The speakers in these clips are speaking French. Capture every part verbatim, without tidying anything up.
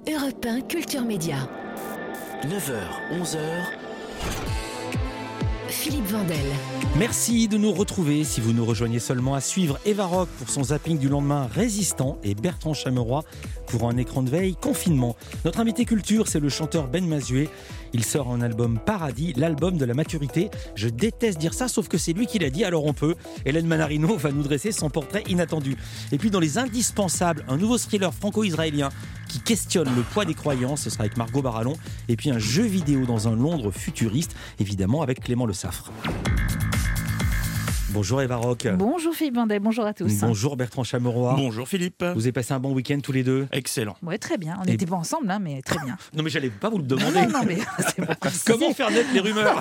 Europe un Culture Média. neuf heures, onze heures. Philippe Vandel. Merci de nous retrouver. Si vous nous rejoignez seulement, à suivre Eva Rock pour son zapping du lendemain Résistant et Bertrand Chameroy pour un écran de veille Confinement. Notre invité culture, c'est le chanteur Ben Mazué. Il sort un album Paradis, l'album de la maturité. Je déteste dire ça, sauf que c'est lui qui l'a dit, alors on peut. Hélène Manarino va nous dresser son portrait inattendu. Et puis dans les indispensables, un nouveau thriller franco-israélien qui questionne le poids des croyances, ce sera avec Margot Barallon. Et puis un jeu vidéo dans un Londres futuriste, évidemment avec Clément Le Saffre. Bonjour Eva Rock. Bonjour Philippe Vandel, bonjour à tous. Bonjour Bertrand Chameroy. Bonjour Philippe. Vous avez passé un bon week-end tous les deux? Excellent. Ouais, très bien. On Et- n'était pas ensemble, hein, mais très bien. Non mais j'allais pas vous le Non, demander. non, non, mais c'est pour préciser. Comment faire naître les rumeurs?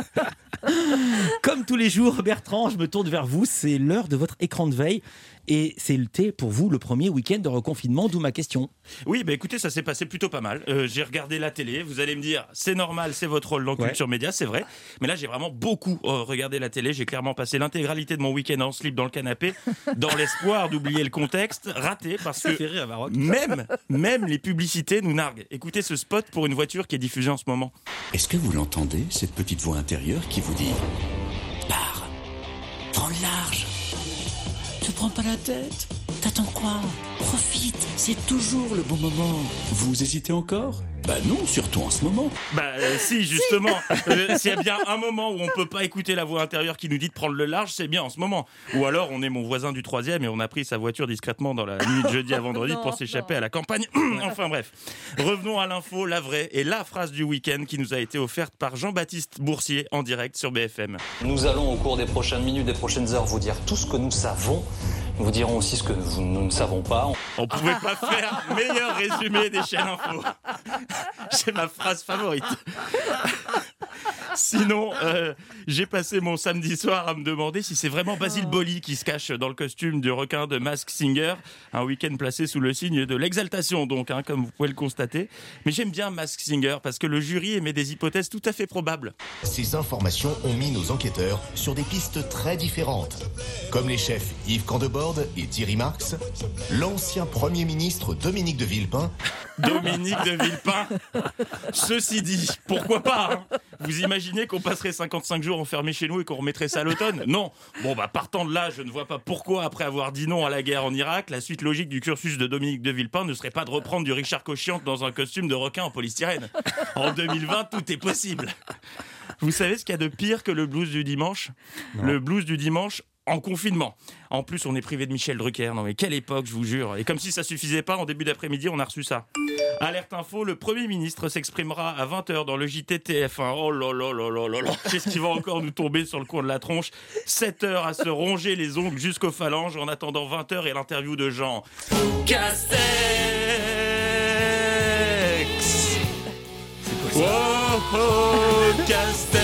Comme tous les jours, Bertrand, je me tourne vers vous. C'est l'heure de votre écran de veille. Et c'était pour vous le premier week-end de reconfinement, d'où ma question. Oui, bah écoutez, ça s'est passé plutôt pas mal. Euh, j'ai regardé la télé. Vous allez me dire, c'est normal, c'est votre rôle dans Ouais. Culture Média, c'est vrai. Mais là, j'ai vraiment beaucoup euh, regardé la télé. J'ai clairement passé l'intégralité de mon week-end en slip dans le canapé, dans l'espoir d'oublier le contexte. Raté, parce Ça que fait rire Eva Rock. même, même les publicités nous narguent. Écoutez ce spot pour une voiture qui est diffusée en ce moment. Est-ce que vous l'entendez, cette petite voix intérieure qui vous dit « Pars, prends le large, te prends pas la tête, t'attends quoi? Profite, c'est toujours le bon moment. » Vous hésitez encore? Bah non, surtout en ce moment. Bah euh, si, justement. Euh, S'il y a bien un moment où on peut pas écouter la voix intérieure qui nous dit de prendre le large, c'est bien en ce moment. Ou alors on est mon voisin du troisième et on a pris sa voiture discrètement dans la nuit de jeudi à vendredi Non, pour s'échapper non. à la campagne. Enfin bref. Revenons à l'info, la vraie et la phrase du week-end qui nous a été offerte par Jean-Baptiste Boursier en direct sur B F M. Nous allons au cours des prochaines minutes, des prochaines heures vous dire tout ce que nous savons. Nous vous dirons aussi ce que nous, nous ne savons pas. On pouvait pas faire meilleur résumé des chaînes info. C'est ma phrase favorite. Sinon, euh, j'ai passé mon samedi soir à me demander si c'est vraiment Basile Boli qui se cache dans le costume du requin de Masked Singer. Un week-end placé sous le signe de l'exaltation, donc, hein, comme vous pouvez le constater. Mais j'aime bien Masked Singer parce que le jury émet des hypothèses tout à fait probables. Ces informations ont mis nos enquêteurs sur des pistes très différentes. Comme les chefs Yves Candeborde et Thierry Marx, l'ancien Premier ministre Dominique de Villepin, Dominique de Villepin. Ceci dit, pourquoi pas, hein. Vous imaginez qu'on passerait cinquante-cinq jours enfermés chez nous et qu'on remettrait ça à l'automne? Non. Bon, bah, partant de là, je ne vois pas pourquoi, après avoir dit non à la guerre en Irak, la suite logique du cursus de Dominique de Villepin ne serait pas de reprendre du Richard Cochiant dans un costume de requin en polystyrène. En deux mille vingt, tout est possible. Vous savez ce qu'il y a de pire que le blues du dimanche? Le blues du dimanche en confinement. En plus, on est privé de Michel Drucker. Non mais quelle époque, je vous jure. Et comme si ça suffisait pas, en début d'après-midi, on a reçu ça. Alerte info, le Premier ministre s'exprimera à vingt heures dans le J T T F un. Oh là là là là là là. Qu'est-ce qui va encore nous tomber sur le coin de la tronche? sept heures à se ronger les ongles jusqu'aux phalanges en attendant vingt heures et l'interview de Jean Castex. Oh oh Castex.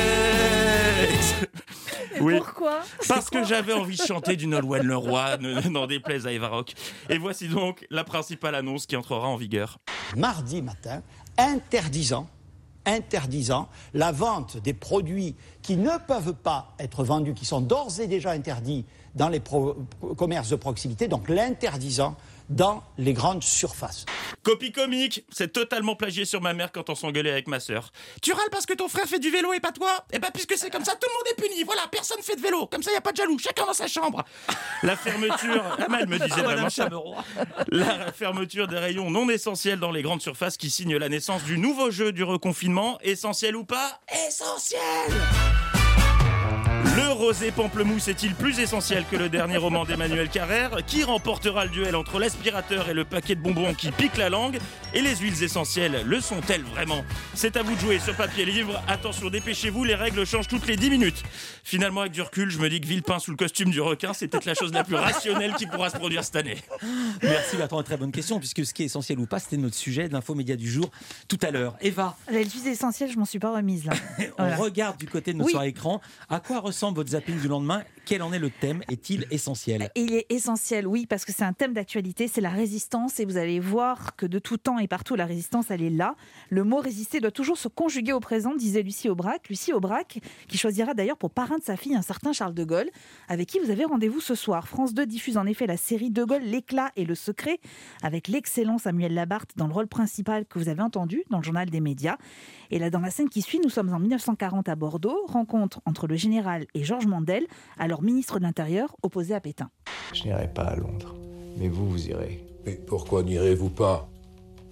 Oui. Pourquoi? Parce que j'avais envie de chanter du Nolwenn Leroy, ne- n'en déplaise à Eva Rock. Et voici donc la principale annonce qui entrera en vigueur. Mardi matin, interdisant, interdisant la vente des produits qui ne peuvent pas être vendus, qui sont d'ores et déjà interdits dans les pro- commerces de proximité, donc l'interdisant dans les grandes surfaces. Copie comique, c'est totalement plagié sur ma mère quand on s'engueulait avec ma sœur. Tu râles parce que ton frère fait du vélo et pas toi? Eh ben puisque c'est comme ça, tout le monde est puni. Voilà, personne fait de vélo. Comme ça, y a pas de jaloux. Chacun dans sa chambre. La fermeture, ah, mais elle me disait vraiment ça. La fermeture des rayons non essentiels dans les grandes surfaces qui signe la naissance du nouveau jeu du reconfinement. Essentiel ou pas? Essentiel! Le rosé pamplemousse est-il plus essentiel que le dernier roman d'Emmanuel Carrère? Qui remportera le duel entre l'aspirateur et le paquet de bonbons qui pique la langue? Et les huiles essentielles, le sont-elles vraiment? C'est à vous de jouer sur papier livre. Attention, dépêchez-vous, les règles changent toutes les dix minutes. Finalement, avec du recul, je me dis que Villepin sous le costume du requin, c'est peut-être la chose la plus rationnelle qui pourra se produire cette année. Merci Bertrand, très bonne question, puisque ce qui est essentiel ou pas, c'était notre sujet d'infomédia du jour tout à l'heure. Eva, Les huiles essentielles, je m'en suis pas remise là. on Voilà. regarde du côté de notre Oui. soirée écran. À quoi ressemble votre zapping du lendemain? Quel en est le thème ? Est-il essentiel ? Il est essentiel, oui, parce que c'est un thème d'actualité, c'est la résistance, et vous allez voir que de tout temps et partout, la résistance, elle est là. Le mot résister doit toujours se conjuguer au présent, disait Lucie Aubrac. Lucie Aubrac, qui choisira d'ailleurs pour parrain de sa fille un certain Charles de Gaulle, avec qui vous avez rendez-vous ce soir. France deux diffuse en effet la série De Gaulle, l'éclat et le secret, avec l'excellent Samuel Labarthe dans le rôle principal que vous avez entendu dans le journal des médias. Et là, dans la scène qui suit, nous sommes en mille neuf cent quarante à Bordeaux, rencontre entre le général et Georges Mandel, alors ministre de l'Intérieur, opposé à Pétain. Je n'irai pas à Londres, mais vous, vous irez. Mais pourquoi n'irez-vous pas ? Pourquoi ?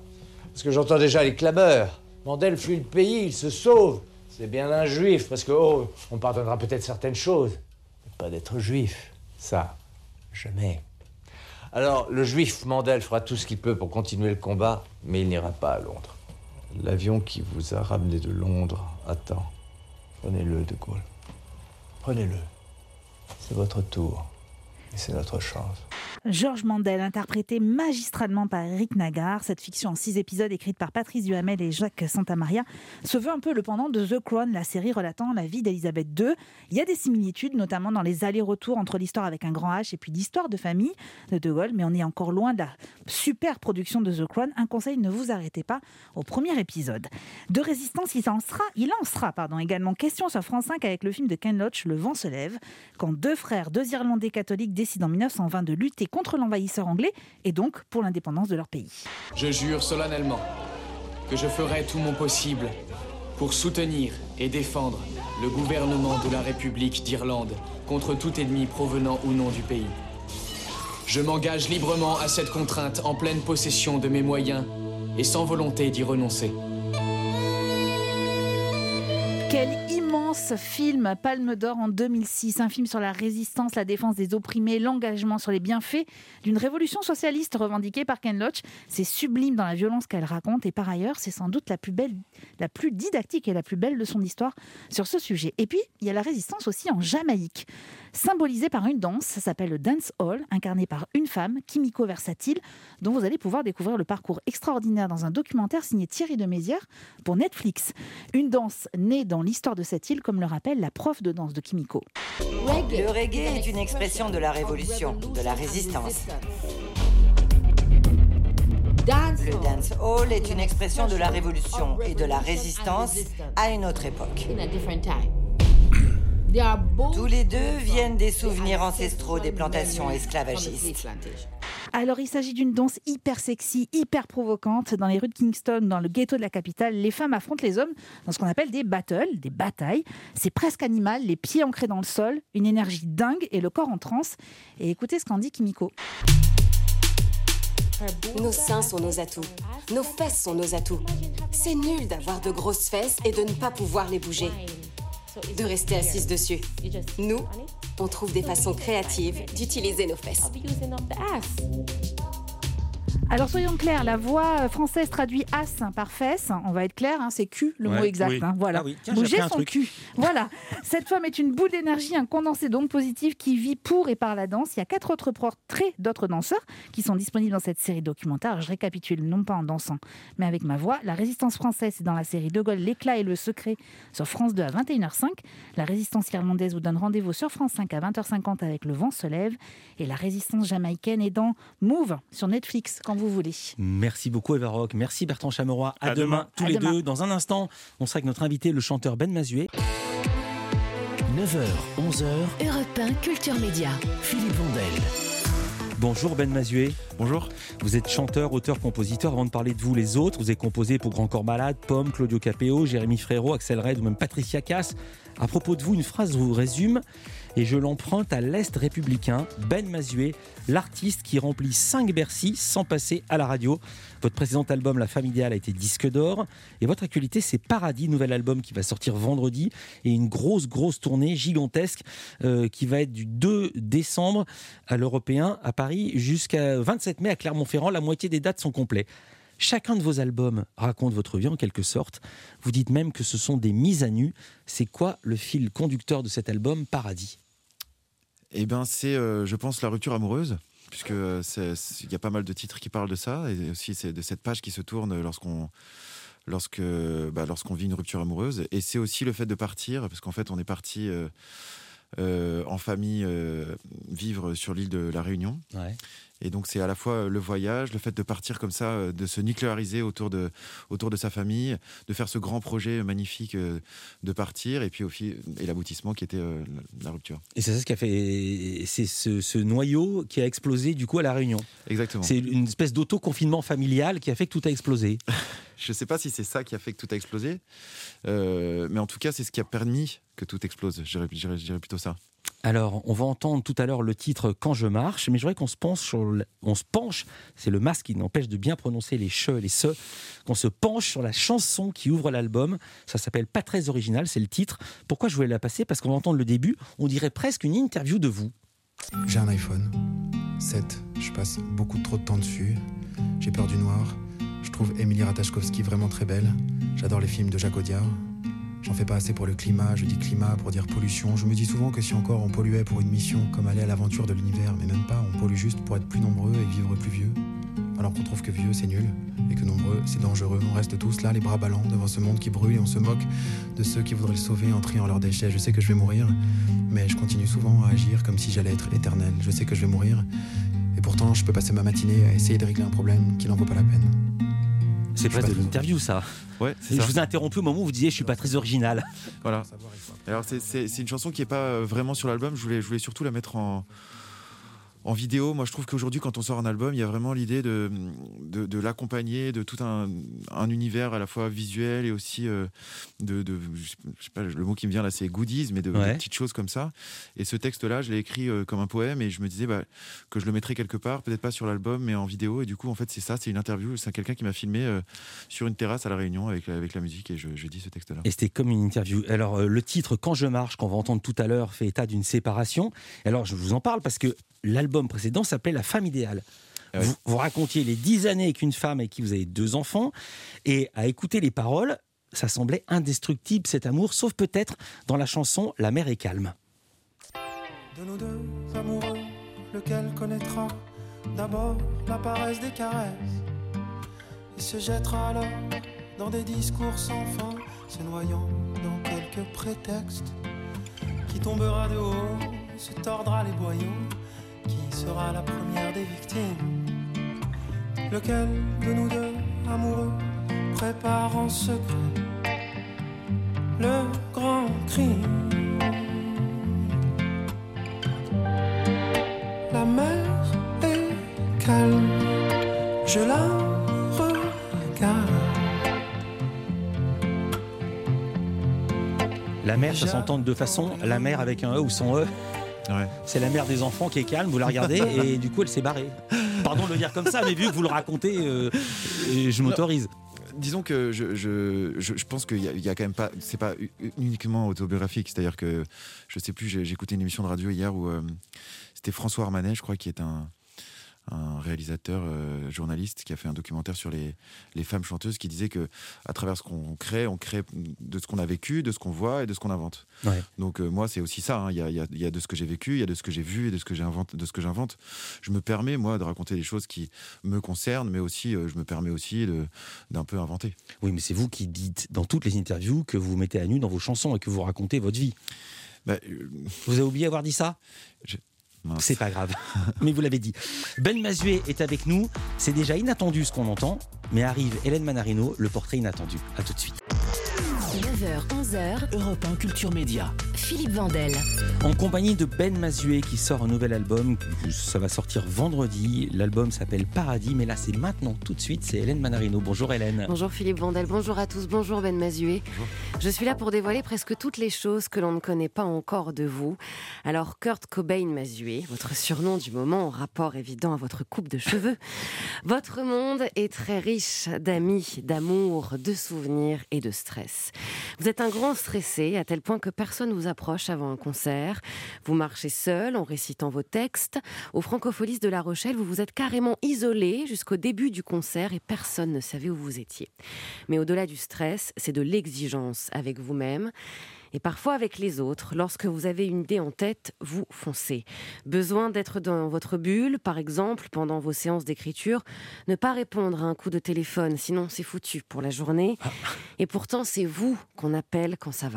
Parce que j'entends déjà les clameurs. Mandel fuit le pays, il se sauve. C'est bien un juif, parce que, oh, on pardonnera peut-être certaines choses. Mais pas d'être juif. Ça, jamais. Alors, le juif Mandel fera tout ce qu'il peut pour continuer le combat, mais il n'ira pas à Londres. L'avion qui vous a ramené de Londres attend. Prenez-le, De Gaulle. Prenez-le. C'est votre tour. Et c'est notre chance. Georges Mandel, interprété magistralement par Éric Nagard. Cette fiction en six épisodes écrite par Patrice Duhamel et Jacques Santamaria se veut un peu le pendant de The Crown, la série relatant la vie d'Élisabeth deux. Il y a des similitudes, notamment dans les allers-retours entre l'histoire avec un grand H et puis l'histoire de famille de De Gaulle, mais on est encore loin de la super production de The Crown. Un conseil, ne vous arrêtez pas au premier épisode. De résistance, il en sera, il en sera pardon, également question sur France cinq avec le film de Ken Loach, Le vent se lève, quand deux frères, deux Irlandais catholiques décident en mille neuf cent vingt de lutter contre l'envahisseur anglais et donc pour l'indépendance de leur pays. Je jure solennellement que je ferai tout mon possible pour soutenir et défendre le gouvernement de la République d'Irlande contre tout ennemi provenant ou non du pays. Je m'engage librement à cette contrainte en pleine possession de mes moyens et sans volonté d'y renoncer. Quel immense film, Palme d'Or en deux mille six, un film sur la résistance, la défense des opprimés, l'engagement sur les bienfaits d'une révolution socialiste revendiquée par Ken Loach. C'est sublime dans la violence qu'elle raconte et par ailleurs, c'est sans doute la plus belle, la plus didactique et la plus belle leçon d'histoire sur ce sujet. Et puis, il y a la résistance aussi en Jamaïque, symbolisée par une danse, ça s'appelle le dance hall, incarnée par une femme, Kimiko Versatile, dont vous allez pouvoir découvrir le parcours extraordinaire dans un documentaire signé Thierry de Mézières pour Netflix. Une danse née dans l'histoire de cette île, comme le rappelle la prof de danse de Kimiko. Le reggae est une expression de la révolution, de la résistance. Le dance hall est une expression de la révolution et de la résistance à une autre époque. Tous les deux viennent des souvenirs ancestraux des plantations esclavagistes. Alors, il s'agit d'une danse hyper sexy, hyper provocante. Dans les rues de Kingston, dans le ghetto de la capitale, les femmes affrontent les hommes dans ce qu'on appelle des battles, des batailles. C'est presque animal, les pieds ancrés dans le sol, une énergie dingue et le corps en transe. Et écoutez ce qu'en dit Kimiko. Nos seins sont nos atouts. Nos fesses sont nos atouts. C'est nul d'avoir de grosses fesses et de ne pas pouvoir les bouger. De rester assise dessus. Nous, on trouve des façons créatives d'utiliser nos fesses. Alors soyons clairs, la voix française traduit as par fesse. On va être clair, hein, c'est cul, le Ouais, mot exact. oui. Hein, voilà. Ah oui. Tiens, Bouger j'ai appris un son truc. cul. Voilà. Cette femme est une boule d'énergie, un condensé d'ondes positives qui vit pour et par la danse. Il y a quatre autres portraits d'autres danseurs qui sont disponibles dans cette série documentaire. Alors, je récapitule, non pas en dansant, mais avec ma voix. La résistance française, c'est dans la série De Gaulle, l'éclat et le secret sur France deux à vingt et une heures cinq. La résistance irlandaise vous donne rendez-vous sur France cinq à vingt heures cinquante avec Le vent se lève. Et la résistance jamaïcaine est dans Move sur Netflix, quand vous voulez. Merci beaucoup Eva Rock, merci Bertrand Chameroy. À, À demain, demain. tous À les demain. deux. Dans un instant, on sera avec notre invité, le chanteur Ben Mazué. neuf heures, onze heures, Europe un Culture Média. Philippe Vandel. Bonjour Ben Mazué. Bonjour. Vous êtes chanteur, auteur, compositeur. Avant de parler de vous, les autres, vous avez composé pour Grand Corps Malade, Pomme, Claudio Capéo, Jérémy Frérot, Axel Red ou même Patricia Cass. À propos de vous, une phrase vous résume et je l'emprunte à l'Est républicain. Ben Mazué, l'artiste qui remplit cinq Bercy sans passer à la radio. Votre précédent album, La Femme Idéale, a été disque d'or. Et votre actualité, c'est Paradis, nouvel album qui va sortir vendredi. Et une grosse, grosse tournée gigantesque euh, qui va être du deux décembre à l'Européen à Paris jusqu'à vingt-sept mai à Clermont-Ferrand. La moitié des dates sont complètes. Chacun de vos albums raconte votre vie en quelque sorte. Vous dites même que ce sont des mises à nu. C'est quoi le fil conducteur de cet album, Paradis ? Eh bien, c'est, euh, je pense, la rupture amoureuse, puisque il y a pas mal de titres qui parlent de ça, et aussi c'est de cette page qui se tourne lorsqu'on, lorsque, bah, lorsqu'on vit une rupture amoureuse. Et c'est aussi le fait de partir, parce qu'en fait, on est parti... Euh, euh, en famille euh, vivre sur l'île de la Réunion. Ouais. Et donc c'est à la fois le voyage, le fait de partir comme ça, de se nucléariser autour de, autour de sa famille, de faire ce grand projet magnifique de partir, et puis au fil, et l'aboutissement qui était euh, la rupture. Et c'est ça ce qui a fait, c'est ce, ce noyau qui a explosé du coup à La Réunion. Exactement. C'est une espèce d'auto-confinement familial qui a fait que tout a explosé. Je ne sais pas si c'est ça qui a fait que tout a explosé, euh, mais en tout cas c'est ce qui a permis que tout explose, je dirais, je dirais, je dirais plutôt ça. Alors, on va entendre tout à l'heure le titre « Quand je marche », mais je voudrais qu'on se penche sur le, on se penche, c'est le masque qui n'empêche de bien prononcer les che et les se, qu'on se penche sur la chanson qui ouvre l'album. Ça s'appelle Pas très original, c'est le titre. Pourquoi je voulais la passer ? Parce qu'on va entendre le début, on dirait presque une interview de vous. J'ai un iPhone sept, je passe beaucoup trop de temps dessus, j'ai peur du noir, je trouve Émilie Ratajkowski vraiment très belle, j'adore les films de Jacques Audiard. J'en fais pas assez pour le climat, je dis climat pour dire pollution. Je me dis souvent que si encore on polluait pour une mission, comme aller à l'aventure de l'univers, mais même pas, on pollue juste pour être plus nombreux et vivre plus vieux. Alors qu'on trouve que vieux c'est nul, et que nombreux c'est dangereux. On reste tous là, les bras ballants, devant ce monde qui brûle, et on se moque de ceux qui voudraient le sauver en triant leurs déchets. Je sais que je vais mourir, mais je continue souvent à agir comme si j'allais être éternel. Je sais que je vais mourir, et pourtant je peux passer ma matinée à essayer de régler un problème qui n'en vaut pas la peine. C'est presque de l'interview, ça. Ouais, c'est je ça. vous ai interrompu au moment où vous disiez je suis pas très original. Voilà. Alors c'est, c'est, c'est une chanson qui est pas vraiment sur l'album. Je voulais, je voulais surtout la mettre en, en vidéo. Moi, je trouve qu'aujourd'hui, quand on sort un album, il y a vraiment l'idée de, de, de l'accompagner de tout un, un univers à la fois visuel et aussi euh, de, de, je sais pas, le mot qui me vient là, c'est goodies, mais de, ouais. de petites choses comme ça. Et ce texte-là, je l'ai écrit euh, comme un poème, et je me disais bah, que je le mettrais quelque part, peut-être pas sur l'album, mais en vidéo. Et du coup, en fait, c'est ça, c'est une interview. C'est quelqu'un qui m'a filmé euh, sur une terrasse à La Réunion avec, avec la musique, et je, je dis ce texte-là. Et c'était comme une interview. Alors, euh, le titre Quand je marche, qu'on va entendre tout à l'heure, fait état d'une séparation. Alors, je vous en parle parce que l'album précédent s'appelait La femme idéale. Ouais. Vous, vous racontiez les dix années avec une femme avec qui vous avez deux enfants, et à écouter les paroles, ça semblait indestructible cet amour, sauf peut-être dans la chanson La mer est calme. De nous deux amoureux, lequel connaîtra d'abord la paresse des caresses et se jettera alors dans des discours sans fin, se noyant dans quelques prétextes, qui tombera de haut, se tordra les boyaux. Qui sera la première des victimes? Lequel de nous deux, amoureux, prépare en secret le grand crime? La mer est calme, je la regarde. La mer, ça s'entend de deux façons. La mer avec un E ou sans E. Ouais. C'est la mère des enfants qui est calme, vous la regardez et du coup elle s'est barrée. Pardon de le dire comme ça, mais vu que vous le racontez, euh, je m'autorise. Non, disons que je, je, je, je pense qu'il y a, il y a quand même pas, c'est pas uniquement autobiographique, c'est-à-dire que je sais plus, j'ai, j'ai écouté une émission de radio hier où euh, c'était François Armanet, je crois, qui est un un réalisateur, euh, journaliste, qui a fait un documentaire sur les, les femmes chanteuses, qui disait que à travers ce qu'on crée, on crée de ce qu'on a vécu, de ce qu'on voit et de ce qu'on invente. Ouais. Donc euh, moi, c'est aussi ça. Hein. Il y a, il y a, il y a de ce que j'ai vécu, il y a de ce que j'ai vu et de ce que j'invente. De ce que j'invente. Je me permets, moi, de raconter des choses qui me concernent, mais aussi, euh, je me permets aussi de, d'un peu inventer. Oui, mais c'est vous qui dites dans toutes les interviews que vous vous mettez à nu dans vos chansons et que vous racontez votre vie. Bah, euh... Vous avez oublié d'avoir dit ça ? je... C'est pas grave, mais vous l'avez dit. Ben Mazué est avec nous. C'est déjà inattendu ce qu'on entend, mais arrive Hélène Manarino, le portrait inattendu. À tout de suite. neuf heures, onze heures, Europe un Culture Média. Philippe Vandel. En compagnie de Ben Mazué qui sort un nouvel album. Ça va sortir vendredi. L'album s'appelle Paradis, mais là c'est maintenant, tout de suite. C'est Hélène Manarino. Bonjour Hélène. Bonjour Philippe Vandel, bonjour à tous, bonjour Ben Mazué. Bonjour. Je suis là pour dévoiler presque toutes les choses que l'on ne connaît pas encore de vous. Alors Kurt Cobain Mazué, votre surnom du moment en rapport évident à votre coupe de cheveux. Votre monde est très riche d'amis, d'amour, de souvenirs et de stress. Vous êtes un grand stressé à tel point que personne vous approche avant un concert. Vous marchez seul en récitant vos textes. Au Francopholies de La Rochelle, vous vous êtes carrément isolé jusqu'au début du concert et personne ne savait où vous étiez. Mais au-delà du stress, c'est de l'exigence avec vous-même et parfois avec les autres. Lorsque vous avez une idée en tête, vous foncez. Besoin d'être dans votre bulle, par exemple, pendant vos séances d'écriture. Ne pas répondre à un coup de téléphone, sinon c'est foutu pour la journée. Et pourtant, c'est vous qu'on appelle quand ça va pas.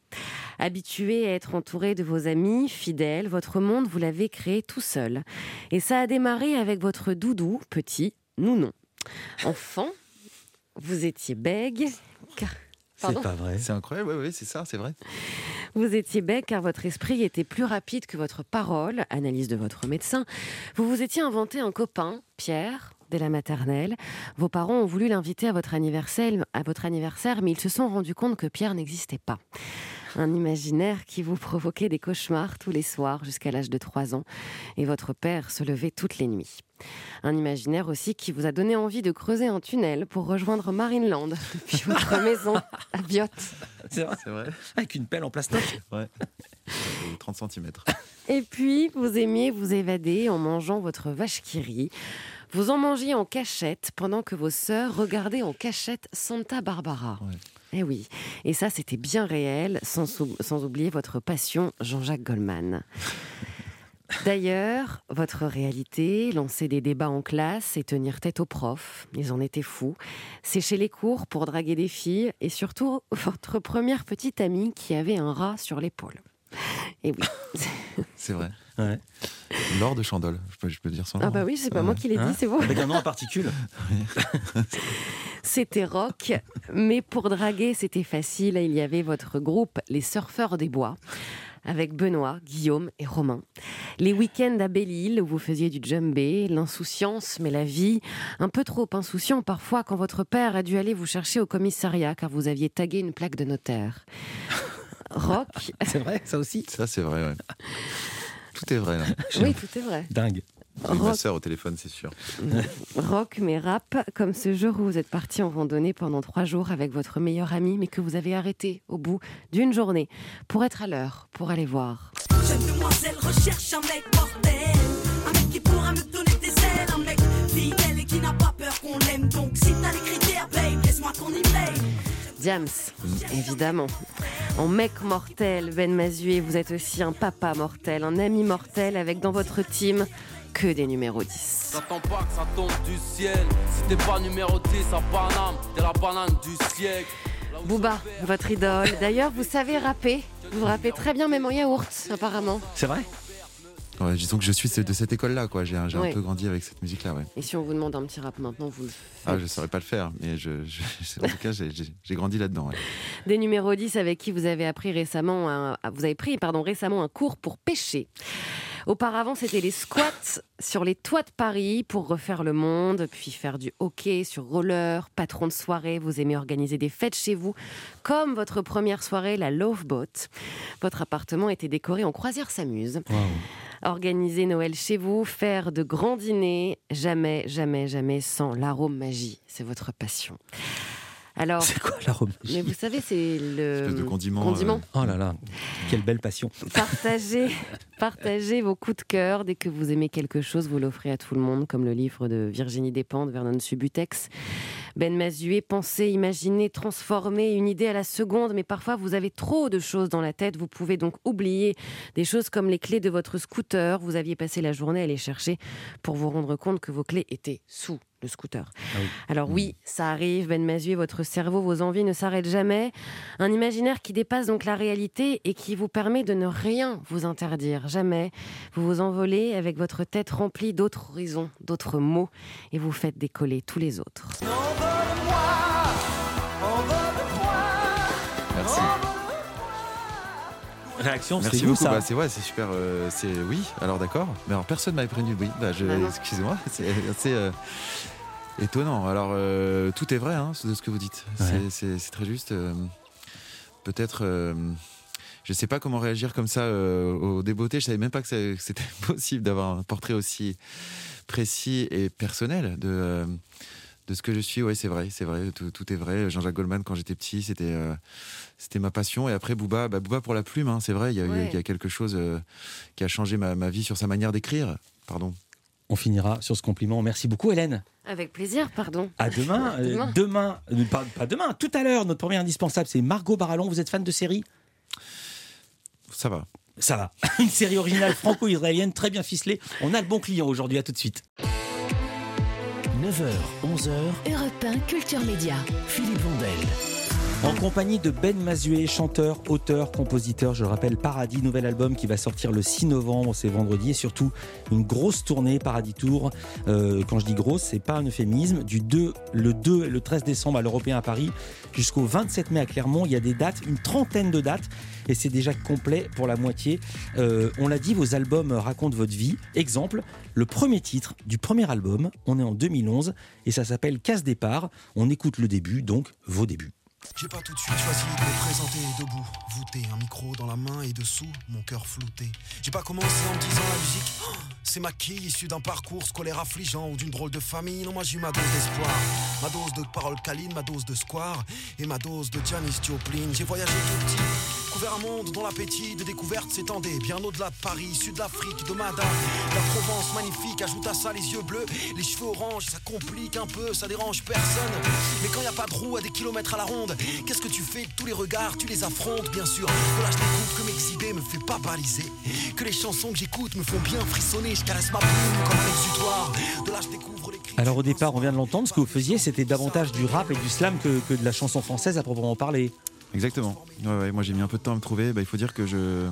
Habitué à être entouré de vos amis fidèles, votre monde, vous l'avez créé tout seul. Et ça a démarré avec votre doudou, petit Nounon. Enfant, vous étiez bègue. Car... C'est pas vrai. C'est incroyable, oui, oui, c'est ça, c'est vrai. Vous étiez bègue car votre esprit était plus rapide que votre parole, analyse de votre médecin. Vous vous étiez inventé un copain, Pierre, dès la maternelle. Vos parents ont voulu l'inviter à votre anniversaire, à votre anniversaire, mais ils se sont rendus compte que Pierre n'existait pas. Un imaginaire qui vous provoquait des cauchemars tous les soirs jusqu'à l'âge de trois ans. Et votre père se levait toutes les nuits. Un imaginaire aussi qui vous a donné envie de creuser un tunnel pour rejoindre Marineland depuis votre maison à Biot. C'est vrai. C'est vrai. Avec une pelle en plastoc. Ouais. trente centimètres. Et puis, vous aimiez vous évader en mangeant votre vache qui rit. Vous en mangiez en cachette pendant que vos sœurs regardaient en cachette Santa Barbara. Ouais. Eh oui, et ça c'était bien réel, sans, sou- sans oublier votre passion Jean-Jacques Goldman. D'ailleurs, votre réalité, lancer des débats en classe et tenir tête aux profs, ils en étaient fous, sécher les cours pour draguer des filles et surtout votre première petite amie qui avait un rat sur l'épaule. Et oui. C'est vrai. Ouais. Laure de Chandol, je peux, je peux dire son nom. Ah bah oui, c'est pas moi qui l'ai Hein dit, c'est vous. Avec un nom en particules. C'était rock, mais pour draguer, c'était facile. Il y avait votre groupe, les Surfeurs des Bois, avec Benoît, Guillaume et Romain. Les week-ends à Belle-Île, où vous faisiez du djembé, l'insouciance, mais la vie, un peu trop insouciant parfois quand votre père a dû aller vous chercher au commissariat car vous aviez tagué une plaque de notaire. Rock. C'est vrai, ça aussi. Ça, c'est vrai, ouais. Tout est vrai, là. Oui, tout est vrai. Dingue. Avec ma Rock. sœur au téléphone, c'est sûr. Rock, mais rap, comme ce jour où vous êtes parti en randonnée pendant trois jours avec votre meilleur ami, mais que vous avez arrêté au bout d'une journée pour être à l'heure, pour aller voir. Jeune demoiselle recherche un mec mortel, un mec qui pourra me donner des ailes, un mec fidèle et qui n'a pas peur qu'on l'aime. Donc si t'as les critères, babe, laisse-moi ton email. Diams, évidemment. En mec mortel, Ben Mazué, vous êtes aussi un papa mortel, un ami mortel avec dans votre team que des numéros dix. T'attends pas que ça tombe du ciel. Si t'es pas numéro dix à Paname, t'es la banane du siècle. Booba, votre idole. D'ailleurs, vous savez rapper. Vous rappez très bien même en yaourt, apparemment. C'est vrai ? Ouais, disons que je suis de cette école-là, quoi. J'ai, j'ai Ouais. un peu grandi avec cette musique-là, ouais. Et si on vous demande un petit rap maintenant, vous le faites. Ah, je saurais pas le faire, mais je, je, je- en tout cas, j'ai, j'ai, j'ai grandi là-dedans. Ouais. Des numéros dix avec qui vous avez appris récemment un, vous avez pris pardon, récemment un cours pour pêcher. Auparavant, c'était les squats sur les toits de Paris pour refaire le monde, puis faire du hockey sur roller, patron de soirée, vous aimez organiser des fêtes chez vous, comme votre première soirée, la Love Boat. Votre appartement était décoré en croisière s'amuse. Wow. Organiser Noël chez vous, faire de grands dîners, jamais, jamais, jamais sans l'arôme magie. C'est votre passion. Alors, c'est quoi l'arôme magie ? Mais vous savez, c'est le Espèce de condiment. condiment. Oh là là, quelle belle passion. Partagez, partagez vos coups de cœur. Dès que vous aimez quelque chose, vous l'offrez à tout le monde, comme le livre de Virginie Despentes, Vernon Subutex. Ben Mazué, pensez, imaginez, transformez une idée à la seconde, mais parfois vous avez trop de choses dans la tête. Vous pouvez donc oublier des choses comme les clés de votre scooter. Vous aviez passé la journée à les chercher pour vous rendre compte que vos clés étaient sous le scooter. Ah oui. Alors oui, ça arrive, Ben Mazué, votre cerveau, vos envies ne s'arrêtent jamais. Un imaginaire qui dépasse donc la réalité et qui vous permet de ne rien vous interdire. Jamais. Vous vous envolez avec votre tête remplie d'autres horizons, d'autres mots, et vous faites décoller tous les autres. Merci. Réaction, Merci c'est vous, beaucoup. ça. Bah, c'est ouais, c'est super. euh, c'est oui. Alors d'accord. Mais alors personne m'avait prévenu. Oui. Bah, je, Ah non. excusez-moi. C'est assez euh, étonnant. Alors euh, tout est vrai hein, de ce que vous dites. Ouais. C'est, c'est, c'est très juste. euh, peut-être. euh, je sais pas comment réagir comme ça euh, au débeauté. Je savais même pas que, ça- que c'était possible d'avoir un portrait aussi précis et personnel de. euh, de ce que je suis, ouais, c'est vrai, c'est vrai, tout, tout est vrai. Jean-Jacques Goldman, quand j'étais petit, c'était, euh, c'était ma passion. Et après, Booba, bah, Booba pour la plume, hein, c'est vrai, il y, a- Ouais. il y a quelque chose euh, qui a changé ma, ma vie sur sa manière d'écrire. Pardon. On finira sur ce compliment. Merci beaucoup, Hélène. Avec plaisir, pardon. À demain. À euh, demain. demain, euh, pas, pas demain, tout à l'heure. Notre première indispensable, c'est Margot Barallon. Vous êtes fan de série ? Ça va. Ça va. Une série originale franco-israélienne, très bien ficelée. On a le bon client aujourd'hui. À tout de suite. neuf heures, onze heures, Europe un Culture Média. Philippe Vandel. En compagnie de Ben Mazué, chanteur, auteur, compositeur, je le rappelle, Paradis, nouvel album qui va sortir le six novembre, c'est vendredi, et surtout une grosse tournée Paradis Tour. Euh, quand je dis grosse, c'est pas un euphémisme. Du deux, le deux et le treize décembre à l'Européen à Paris, jusqu'au vingt-sept mai à Clermont, il y a des dates, une trentaine de dates, et c'est déjà complet pour la moitié. Euh, on l'a dit, vos albums racontent votre vie. Exemple, le premier titre du premier album, on est en deux mille onze, et ça s'appelle Casse Départ. On écoute le début, donc vos débuts. J'ai pas tout de suite choisi de me présenter debout, voûté, un micro dans la main et dessous, mon cœur flouté. J'ai pas commencé en me disant la musique, oh, c'est ma quille issue d'un parcours scolaire affligeant ou d'une drôle de famille. Non, moi j'ai eu ma dose d'espoir, ma dose de paroles câlines, ma dose de square et ma dose de Janis Joplin. J'ai voyagé tout petit, couvert un monde dont l'appétit de découverte s'étendait bien au-delà de Paris, sud d'Afrique, de Madame, la Provence magnifique. Ajoute à ça les yeux bleus, les cheveux orange, ça complique un peu, ça dérange personne. Mais quand y a pas de roue à des kilomètres à la ronde, qu'est-ce que tu fais de tous les regards, tu les affrontes bien sûr. De là je découvre que m'exhiber me fait pas baliser, que les chansons que j'écoute me font bien frissonner. Je caresse ma plume comme un exutoire. De là je découvre les cris. Alors au départ, on vient de l'entendre, ce que vous faisiez, c'était davantage du rap et du slam que, que de la chanson française à proprement parler. Exactement. Ouais, ouais, moi j'ai mis un peu de temps à me trouver. Bah, il faut dire que je...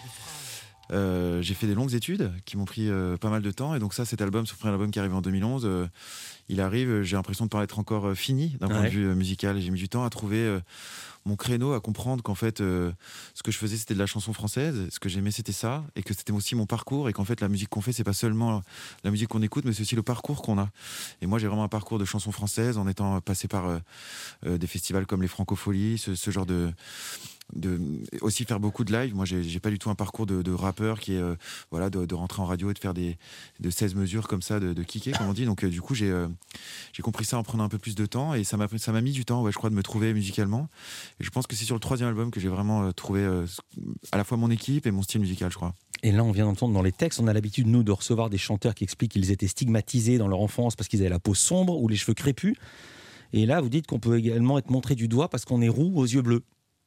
Euh, j'ai fait des longues études qui m'ont pris euh, pas mal de temps, et donc ça, cet album, ce premier album qui arrive en deux mille onze, euh, il arrive, j'ai l'impression de pas être encore euh, fini d'un point Ouais. de vue euh, musical. J'ai mis du temps à trouver euh, mon créneau, à comprendre qu'en fait euh, ce que je faisais c'était de la chanson française, ce que j'aimais c'était ça, et que c'était aussi mon parcours, et qu'en fait la musique qu'on fait c'est pas seulement la musique qu'on écoute, mais c'est aussi le parcours qu'on a. Et moi j'ai vraiment un parcours de chanson française en étant passé par euh, euh, des festivals comme les Francopholies, ce, ce genre de de aussi faire beaucoup de live. Moi j'ai, j'ai pas du tout un parcours de, de rappeur qui est euh, voilà de, de rentrer en radio et de faire des de seize mesures comme ça, de, de kicker comme on dit. Donc euh, du coup j'ai euh, j'ai compris ça en prenant un peu plus de temps, et ça m'a ça m'a mis du temps, ouais, je crois, de me trouver musicalement. Et je pense que c'est sur le troisième album que j'ai vraiment euh, trouvé euh, à la fois mon équipe et mon style musical, je crois. Et là, on vient d'entendre dans les textes, on a l'habitude, nous, de recevoir des chanteurs qui expliquent qu'ils étaient stigmatisés dans leur enfance parce qu'ils avaient la peau sombre ou les cheveux crépus. Et là, vous dites qu'on peut également être montré du doigt parce qu'on est roux aux yeux bleus.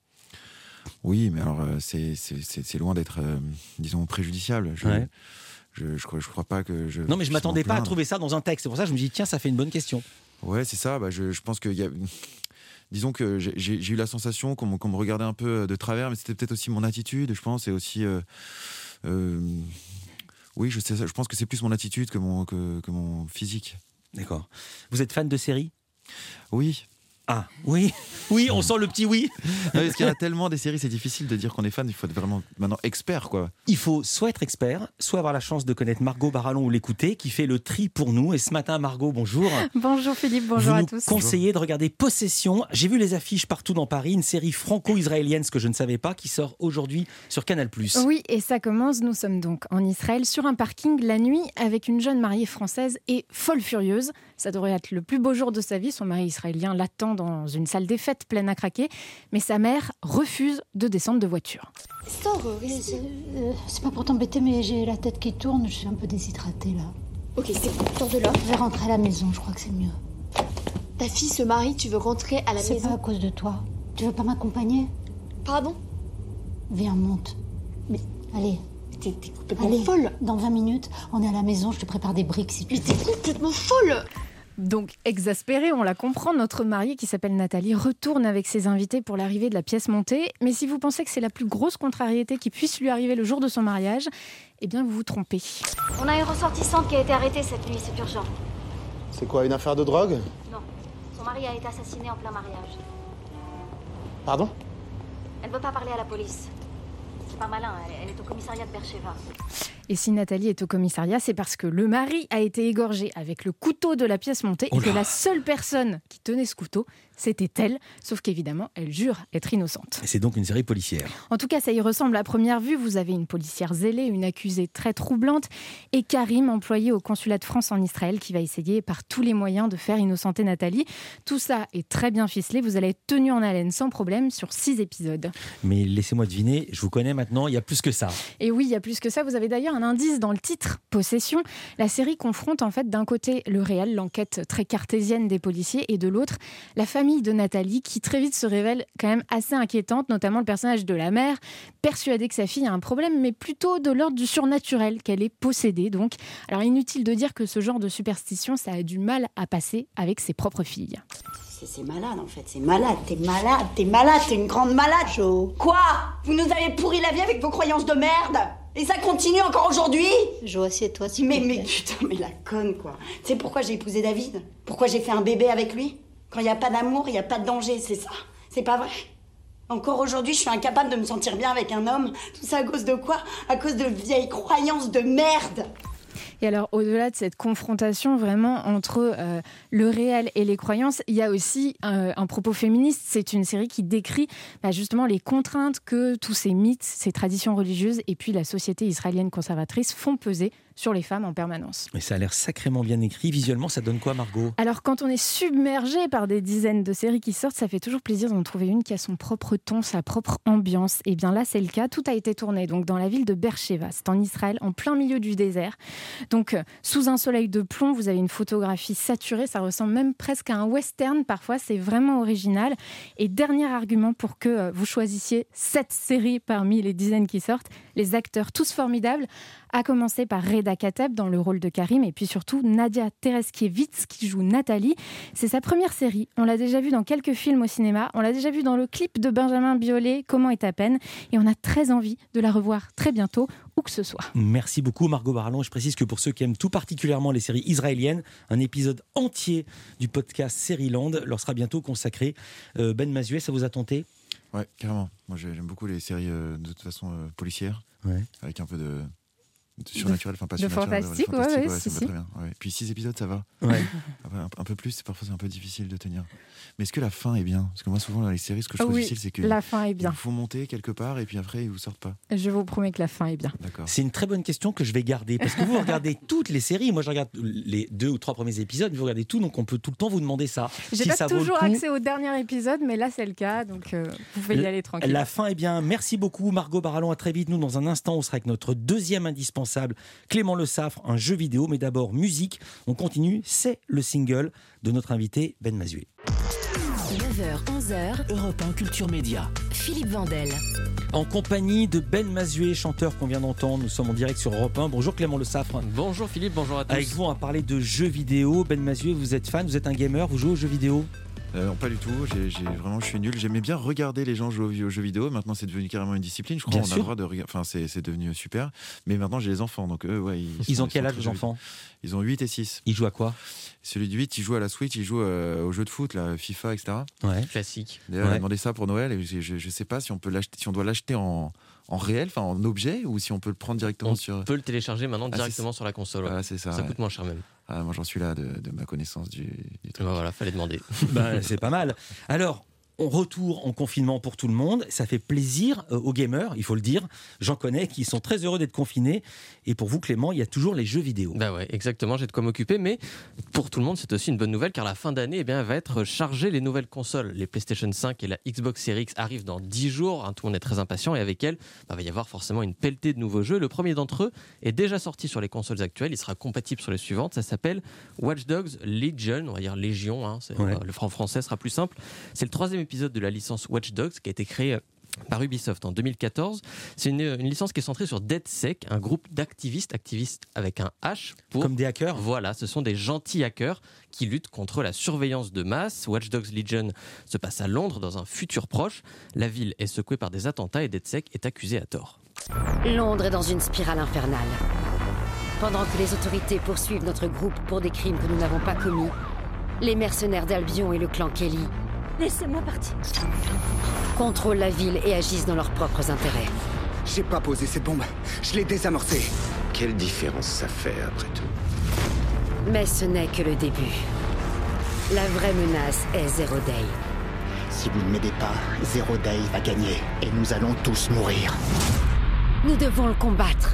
Oui, mais alors euh, c'est, c'est, c'est, c'est loin d'être, euh, disons, préjudiciable. Je, Ouais. je, je, crois, je crois pas que je... Non, mais je puisse m'attendais m'en pas à plaindre. trouver ça dans un texte. C'est pour ça que je me dis, tiens, ça fait une bonne question. Ouais, c'est ça. Bah, je, je pense qu'il y a... Disons que j'ai, j'ai, j'ai eu la sensation qu'on, me- qu'on me regardait un peu de travers, mais c'était peut-être aussi mon attitude, je pense, et aussi... euh, euh, oui, je, sais, je pense que c'est plus mon attitude que mon, que, que mon physique. D'accord. Vous êtes fan de séries ? Oui. Ah, oui, oui, on sent le petit oui. Non, parce qu'il y en a tellement des séries, c'est difficile de dire qu'on est fan. Il faut être vraiment maintenant expert, quoi. Il faut soit être expert, soit avoir la chance de connaître Margot Barallon ou l'écouter, qui fait le tri pour nous. Et ce matin, Margot, bonjour. Bonjour Philippe, bonjour Vous à nous tous. conseillez de regarder Possession. J'ai vu les affiches partout dans Paris, une série franco-israélienne, ce que je ne savais pas, qui sort aujourd'hui sur Canal plus. Oui, et ça commence, nous sommes donc en Israël, sur un parking la nuit, avec une jeune mariée française et folle furieuse. Ça devrait être le plus beau jour de sa vie. Son mari israélien l'attend dans une salle des fêtes pleine à craquer, mais sa mère refuse de descendre de voiture. Sors, c'est euh, c'est pas pour t'embêter, mais j'ai la tête qui tourne, je suis un peu déshydratée là. Ok, c'est bon, sors de là. Je vais rentrer à la maison, je crois que c'est mieux. Ta fille se marie, tu veux rentrer à la C'est maison? pas à cause de toi. Tu veux pas m'accompagner? Pardon? Viens, monte. Mais allez. T'es t'es complètement Allez, folle. dans vingt minutes, on est à la maison, je te prépare des briques si tu Mais veux. t'es complètement folle. Donc, exaspérée, on la comprend, notre mariée qui s'appelle Nathalie retourne avec ses invités pour l'arrivée de la pièce montée. Mais si vous pensez que c'est la plus grosse contrariété qui puisse lui arriver le jour de son mariage, eh bien vous vous trompez. On a une ressortissante qui a été arrêtée cette nuit, c'est urgent. C'est quoi, une affaire de drogue? Non, son mari a été assassiné en plein mariage. Pardon? Elle ne veut pas parler à la police. C'est pas malin, elle, elle est au commissariat de Beersheva. Et si Nathalie est au commissariat, c'est parce que le mari a été égorgé avec le couteau de la pièce montée et que la seule personne qui tenait ce couteau, c'était elle. Sauf qu'évidemment, elle jure être innocente. Et c'est donc une série policière. En tout cas, ça y ressemble à première vue. Vous avez une policière zélée, une accusée très troublante et Karim, employé au consulat de France en Israël, qui va essayer par tous les moyens de faire innocenter Nathalie. Tout ça est très bien ficelé. Vous allez être tenu en haleine sans problème sur six épisodes. Mais laissez-moi deviner, je vous connais maintenant, il y a plus que ça. Et oui, il y a plus que ça. Vous avez d'ailleurs un indice dans le titre, Possession. La série confronte en fait d'un côté le réel, l'enquête très cartésienne des policiers, et de l'autre la famille de Nathalie, qui très vite se révèle quand même assez inquiétante, notamment le personnage de la mère, persuadée que sa fille a un problème, mais plutôt de l'ordre du surnaturel, qu'elle est possédée donc. Alors inutile de dire que ce genre de superstition, ça a du mal à passer avec ses propres filles. C'est, c'est malade en fait, c'est malade, t'es malade, t'es malade, t'es une grande malade, Jo. Quoi? Vous nous avez pourri la vie avec vos croyances de merde? Et ça continue encore aujourd'hui? Jo, assieds-toi, s'il Mais, te mais plaît. putain, mais la conne quoi. Tu sais pourquoi j'ai épousé David? Pourquoi j'ai fait un bébé avec lui? Quand il n'y a pas d'amour, il n'y a pas de danger, c'est ça? C'est pas vrai? Encore aujourd'hui, je suis incapable de me sentir bien avec un homme. Tout ça à cause de quoi? À cause de vieilles croyances de merde. Et alors, au-delà de cette confrontation vraiment entre euh, le réel et les croyances, il y a aussi euh, un propos féministe. C'est une série qui décrit bah, justement les contraintes que tous ces mythes, ces traditions religieuses et puis la société israélienne conservatrice font peser sur les femmes en permanence. Mais ça a l'air sacrément bien écrit. Visuellement, ça donne quoi, Margot? Alors, quand on est submergé par des dizaines de séries qui sortent, ça fait toujours plaisir d'en trouver une qui a son propre ton, sa propre ambiance. Et bien là, c'est le cas. Tout a été tourné donc dans la ville de Beersheva. C'est en Israël, en plein milieu du désert. Donc, euh, sous un soleil de plomb, vous avez une photographie saturée. Ça ressemble même presque à un western. Parfois, c'est vraiment original. Et dernier argument pour que euh, vous choisissiez cette série parmi les dizaines qui sortent, les acteurs tous formidables, à commencer par Reda Kateb dans le rôle de Karim et puis surtout Nadia Tereskiewicz qui joue Nathalie. C'est sa première série. On l'a déjà vue dans quelques films au cinéma. On l'a déjà vue dans le clip de Benjamin Biolay, Comment est ta peine? Et on a très envie de la revoir très bientôt, où que ce soit. Merci beaucoup Margot Barallon. Je précise que pour ceux qui aiment tout particulièrement les séries israéliennes, un épisode entier du podcast Sérieland leur sera bientôt consacré. Euh, Ben Mazuet, ça vous a tenté? Ouais, carrément. Moi, j'aime beaucoup les séries euh, de toute façon euh, policières, ouais. avec un peu de... surnaturel, enfin pas de surnaturel, fantastique, ouais, fantastique, ouais, ouais, ouais, ça si, va si. très bien. Ouais. Puis six épisodes, ça va. Ouais. Après, un, un peu plus, parfois c'est un peu difficile de tenir. Mais est-ce que la fin est bien? Parce que moi, souvent dans les séries, ce que je trouve Oui, difficile, c'est que la fin est bien. il faut monter quelque part et puis après ils vous sortent pas. Je vous promets que la fin est bien. D'accord. C'est une très bonne question que je vais garder parce que vous regardez toutes les séries. Moi, je regarde les deux ou trois premiers épisodes. Vous regardez tout, donc on peut tout le temps vous demander ça. J'ai si pas ça vaut toujours le coup. accès au dernier épisode, mais là c'est le cas, donc euh, vous pouvez y aller tranquille. La fin est bien. Merci beaucoup Margot Barallon. À très vite. Nous, dans un instant, on sera avec notre deuxième indispensable, Clément Le Saffre, un jeu vidéo, mais d'abord musique. On continue. C'est le single de notre invité Ben Mazuet. neuf heures onze heures, Europe un Culture Média. Philippe Vandel. En compagnie de Ben Mazuet, chanteur qu'on vient d'entendre. Nous sommes en direct sur Europe un. Bonjour Clément Le Saffre. Bonjour Philippe, bonjour à tous. Avec vous, on va parler de jeux vidéo. Ben Mazuet, vous êtes fan, vous êtes un gamer, vous jouez aux jeux vidéo? Euh, non, pas du tout. J'ai, j'ai, vraiment, je suis nul. J'aimais bien regarder les gens jouer aux, aux jeux vidéo. Maintenant, c'est devenu carrément une discipline. Je crois Bien qu'on a sûr. le droit de regarder. Enfin, c'est, c'est devenu super. Mais maintenant, j'ai les enfants. Donc, eux, ouais, ils, Ils sont- ont quel sont âge, très vos jolis. enfants? Ils ont huit et six. Ils jouent à quoi? Celui de huit, il joue à la Switch, il joue euh, aux jeux de foot, là, FIFA, et cetera. Ouais. Classique. D'ailleurs, il Ouais. a demandé ça pour Noël. Et je, je, je sais pas si on peut l'acheter, si on doit l'acheter en, en réel, enfin en objet, ou si on peut le prendre directement On sur. peut le télécharger maintenant Ah, directement c'est- sur la console. ouais. Ah, c'est ça. Ça ouais. coûte moins cher même. Ah, moi, j'en suis là de, de ma connaissance du, du truc. Bah voilà, fallait demander. Ben, c'est pas mal. Alors, on retourne en confinement pour tout le monde. Ça fait plaisir euh, aux gamers, il faut le dire. J'en connais qui sont très heureux d'être confinés. Et pour vous, Clément, il y a toujours les jeux vidéo. Bah ouais, exactement, j'ai de quoi m'occuper. Mais pour tout le monde, c'est aussi une bonne nouvelle car la fin d'année eh bien, va être chargée. Les nouvelles consoles, les PlayStation cinq et la Xbox Series X arrivent dans dix jours. Hein, tout le monde est très impatient et avec elles, bah, va y avoir forcément une pelletée de nouveaux jeux. Le premier d'entre eux est déjà sorti sur les consoles actuelles. Il sera compatible sur les suivantes. Ça s'appelle Watch Dogs Legion, on va dire Légion. Hein, c'est, Ouais. euh, le franc français sera plus simple. C'est le troisième épisode de la licence Watch Dogs qui a été créé euh, par Ubisoft en deux mille quatorze. C'est une, une licence qui est centrée sur DeadSec, un groupe d'activistes, activistes avec un H. Pour, Comme des hackers. Voilà, ce sont des gentils hackers qui luttent contre la surveillance de masse. Watch Dogs Legion se passe à Londres dans un futur proche. La ville est secouée par des attentats et DeadSec est accusé à tort. Londres est dans une spirale infernale. Pendant que les autorités poursuivent notre groupe pour des crimes que nous n'avons pas commis, les mercenaires d'Albion et le clan Kelly Laissez-moi partir. contrôlent la ville et agissent dans leurs propres intérêts. J'ai pas posé cette bombe, je l'ai désamorcée. Quelle différence ça fait après tout? Mais ce n'est que le début. La vraie menace est Zero Day. Si vous ne m'aidez pas, Zero Day va gagner et nous allons tous mourir. Nous devons le combattre.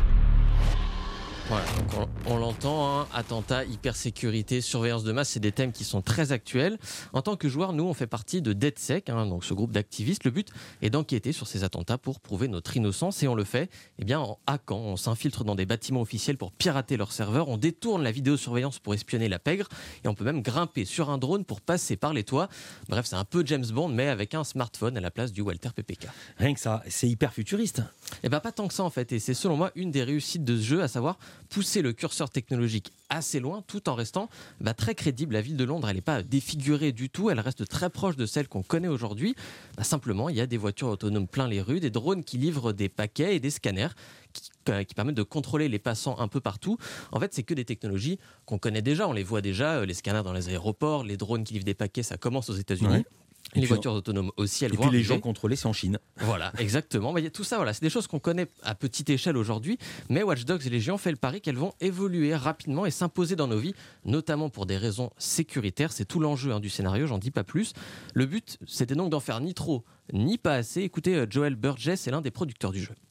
Voilà, donc on, on l'entend, hein, attentats, hypersécurité, surveillance de masse, c'est des thèmes qui sont très actuels. En tant que joueur, nous, on fait partie de DeadSec, hein, donc ce groupe d'activistes. Le but est d'enquêter sur ces attentats pour prouver notre innocence et on le fait eh bien, en hackant. On s'infiltre dans des bâtiments officiels pour pirater leurs serveurs, on détourne la vidéosurveillance pour espionner la pègre et on peut même grimper sur un drone pour passer par les toits. Bref, c'est un peu James Bond, mais avec un smartphone à la place du Walter P P K. Rien que ça, c'est hyper futuriste. Eh bien, pas tant que ça en fait, et c'est selon moi une des réussites de ce jeu, à savoir pousser le curseur technologique assez loin, tout en restant bah, très crédible. La ville de Londres, elle n'est pas défigurée du tout, elle reste très proche de celle qu'on connaît aujourd'hui. Bah, simplement, il y a des voitures autonomes plein les rues, des drones qui livrent des paquets et des scanners qui, euh, qui permettent de contrôler les passants un peu partout. En fait, c'est que des technologies qu'on connaît déjà, on les voit déjà, euh, les scanners dans les aéroports, les drones qui livrent des paquets, ça commence aux États-Unis. Ouais. Les puis, voitures autonomes aussi, elles et vont puis les arriver. gens contrôlés, c'est en Chine. Voilà, exactement. Bah, y a tout ça, voilà, c'est des choses qu'on connaît à petite échelle aujourd'hui, mais Watch Dogs et Légion fait le pari qu'elles vont évoluer rapidement et s'imposer dans nos vies, notamment pour des raisons sécuritaires. C'est tout l'enjeu hein, du scénario, j'en dis pas plus. Le but, c'était donc d'en faire ni trop, ni pas assez. Écoutez, euh, Joel Burgess est l'un des producteurs du jeu.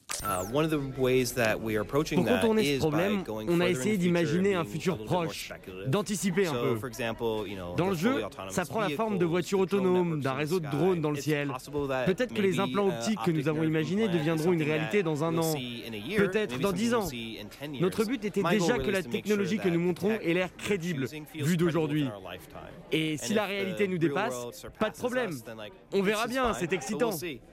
Pour contourner ce problème, on a essayé d'imaginer un futur proche, d'anticiper un peu. Dans le jeu, ça prend la forme de voitures autonomes, d'un réseau de drones dans le ciel. Peut-être que les implants optiques que nous avons imaginés deviendront une réalité dans un an, peut-être dans dix ans. Notre but était déjà que la technologie que nous montrons ait l'air crédible, vue d'aujourd'hui. Et si la réalité nous dépasse, pas de problème. On verra bien, c'est excitant.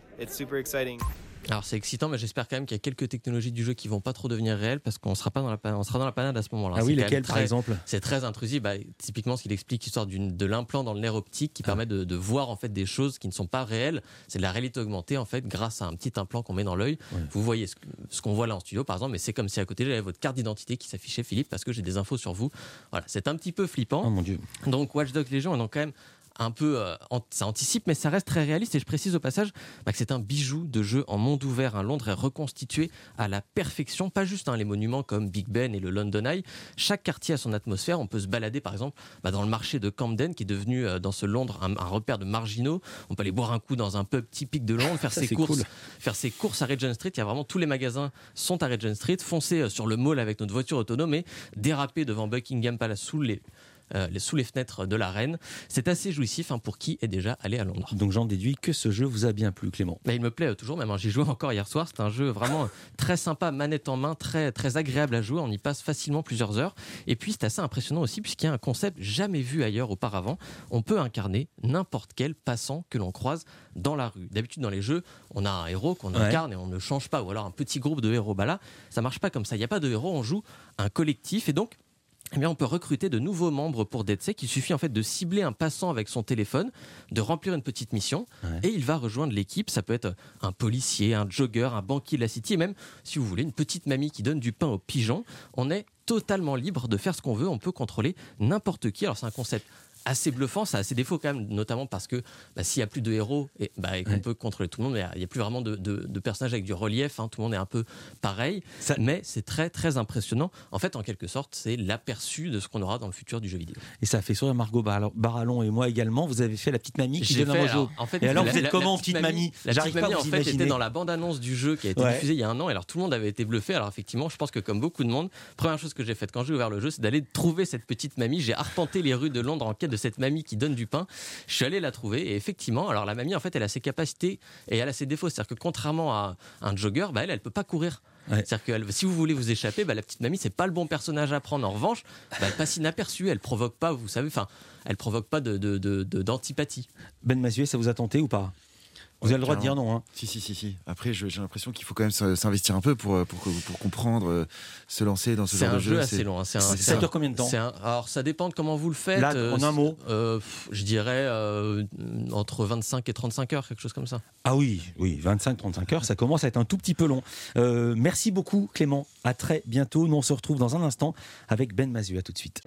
Alors c'est excitant, mais j'espère quand même qu'il y a quelques technologies du jeu qui vont pas trop devenir réelles parce qu'on sera pas dans la pan- on sera dans la panade à ce moment-là. Ah C'est oui, quand lesquelles même très- par exemple? C'est très intrusif. Bah, typiquement, ce qu'il explique, l'histoire d'une, de l'implant dans le nerf optique qui Ah. permet de, de voir en fait des choses qui ne sont pas réelles. C'est de la réalité augmentée en fait grâce à un petit implant qu'on met dans l'œil. Ouais. Vous voyez ce, que- ce qu'on voit là en studio par exemple, mais c'est comme si à côté j'avais votre carte d'identité qui s'affichait, Philippe, parce que j'ai des infos sur vous. Voilà, c'est un petit peu flippant. Oh mon Dieu. Donc Watch Dogs Legion, on est quand même un peu, euh, ant- ça anticipe, mais ça reste très réaliste. Et je précise au passage bah, que c'est un bijou de jeu en monde ouvert. Hein. Londres est reconstitué à la perfection, pas juste hein, les monuments comme Big Ben et le London Eye. Chaque quartier a son atmosphère. On peut se balader par exemple bah, dans le marché de Camden, qui est devenu euh, dans ce Londres un, un repère de marginaux. On peut aller boire un coup dans un pub typique de Londres, faire Ça, ses c'est courses, cool. faire ses courses à Regent Street. Il y a vraiment tous les magasins sont à Regent Street. Foncer euh, sur le mall avec notre voiture autonome et déraper devant Buckingham Palace sous les Euh, les- sous les fenêtres de la reine. C'est assez jouissif hein, pour qui est déjà allé à Londres. Donc j'en déduis que ce jeu vous a bien plu, Clément. Mais il me plaît euh, toujours, même hein, j'y joué encore hier soir. C'est un jeu vraiment très sympa, manette en main, très, très agréable à jouer. On y passe facilement plusieurs heures. Et puis c'est assez impressionnant aussi puisqu'il y a un concept jamais vu ailleurs auparavant. On peut incarner n'importe quel passant que l'on croise dans la rue. D'habitude dans les jeux, on a un héros qu'on Ouais. incarne et on ne change pas. Ou alors un petit groupe de héros. Bah là, ça marche pas comme ça. Il n'y a pas de héros, on joue un collectif et donc eh bien, on peut recruter de nouveaux membres pour DeadSec. Il suffit en fait de cibler un passant avec son téléphone, de remplir une petite mission, Ouais. et il va rejoindre l'équipe. Ça peut être un policier, un jogger, un banquier de la City, et même, si vous voulez, une petite mamie qui donne du pain aux pigeons. On est totalement libre de faire ce qu'on veut. On peut contrôler n'importe qui. Alors c'est un concept assez bluffant, ça a ses défauts quand même, notamment parce que bah, s'il n'y a plus de héros et, bah, et qu'on Ouais. peut contrôler tout le monde, il n'y a plus vraiment de, de- de personnages avec du relief, hein, tout le monde est un peu pareil, mais c'est très très impressionnant. En fait, en quelque sorte, c'est l'aperçu de ce qu'on aura dans le futur du jeu vidéo. Et ça a fait sourire Margot Bar- Barallon et moi également. Vous avez fait la petite mamie qui J'ai donne fait, un mot alors, jaune. en fait, Et alors la- vous êtes la- comment, la petite mamie? La J'arrive petite pas mamie, à en vous fait, imaginer. était dans la bande-annonce du jeu qui a été Ouais. diffusée il y a un an. Et alors, tout le monde avait été bluffé. Alors, effectivement, je pense que comme beaucoup de monde, première chose que j'ai faite quand j'ai ouvert le jeu, c'est d'aller trouver cette petite mamie. J'ai arpenté les rues de Londres en quête de cette mamie qui donne du pain. Je suis allé la trouver et effectivement, alors la mamie, en fait, elle a ses capacités et elle a ses défauts. C'est-à-dire que contrairement à un jogger, bah, elle, elle peut pas courir. Ouais. C'est-à-dire que elle- si vous voulez vous échapper, bah, la petite mamie, c'est pas le bon personnage à prendre. En revanche, bah, elle passe inaperçue. Elle provoque pas, vous savez, enfin, elle provoque pas de, de- de- de- d'antipathie. Ben Mazuet, ça vous a tenté ou pas? Vous avez le droit de dire non. Hein. Si, si, si, si. Après, je- j'ai l'impression qu'il faut quand même s- s'investir un peu pour, pour, pour comprendre, euh, se lancer dans ce C'est genre un de jeu jeu. assez c'est- long. hein. C'est un- Ça c'est un- dure combien de temps? c'est un- Alors, ça dépend de comment vous le faites. Là, Euh, en un mot euh, pff, Je dirais euh, entre vingt-cinq et trente-cinq heures, quelque chose comme ça. Ah oui, oui, vingt-cinq trente-cinq heures, ça commence à être un tout petit peu long. Euh, merci beaucoup Clément, à très bientôt. Nous on se retrouve dans un instant avec Ben Mazuet, à tout de suite.